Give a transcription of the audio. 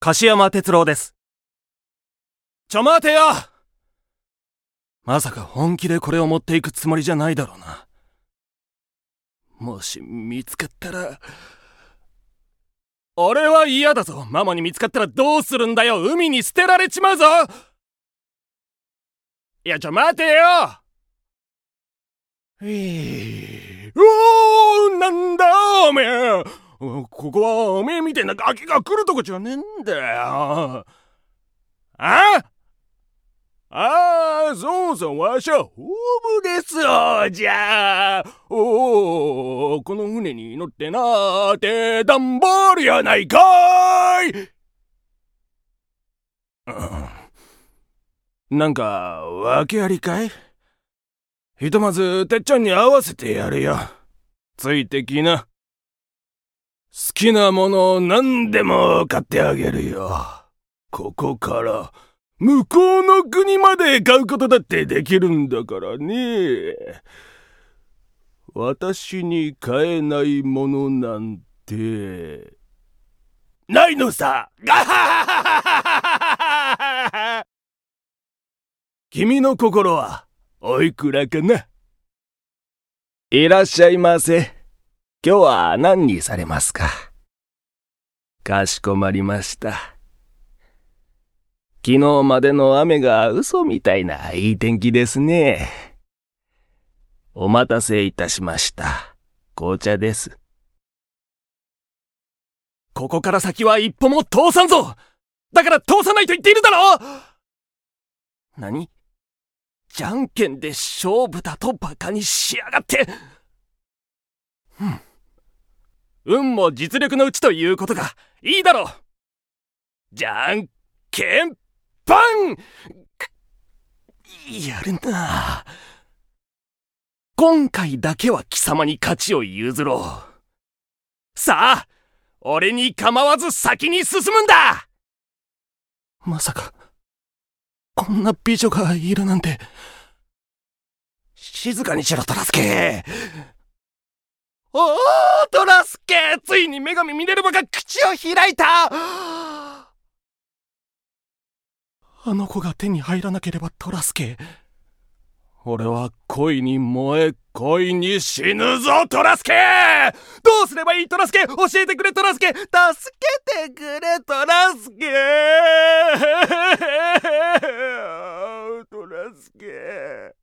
樫山哲郎です。ちょ待てよ。まさか本気でこれを持っていくつもりじゃないだろうな。もし見つかったら。俺は嫌だぞ。ママに見つかったらどうするんだよ。海に捨てられちまうぞ。いや、ちょ待てよ。なんだおめえ。ここはおめえみたいなガキが来るとこじゃねえんだよ。そうそう、わしはホームレス王じゃ。この船に乗ってなって段ボールやないかーい。なんか訳ありかい？ひとまずてっちゃんに合わせてやるよ。ついてきな。好きなものを何でも買ってあげるよ。ここから向こうの国まで買うことだってできるんだからね。私に買えないものなんてないのさ。君の心はおいくらかな？いらっしゃいませ。今日は何にされますか？かしこまりました。昨日までの雨が嘘みたいないい天気ですね。お待たせいたしました。紅茶です。ここから先は一歩も通さんぞ。だから通さないと言っているだろ。何？じゃんけんで勝負だとバカにしやがって。運も実力のうちということがいいだろう。じゃんけんパン。やるな。今回だけは貴様に勝ちを譲ろう。さあ、俺に構わず先に進むんだ。まさかこんな美女がいるなんて。静かにしろトラスケ。トラスケ、ついに女神ミネルヴァが口を開いた。あの子が手に入らなければトラスケ、俺は恋に燃え恋に死ぬぞトラスケ。どうすればいいトラスケ、教えてくれトラスケ、助けてくれトラスケ。トラスケ。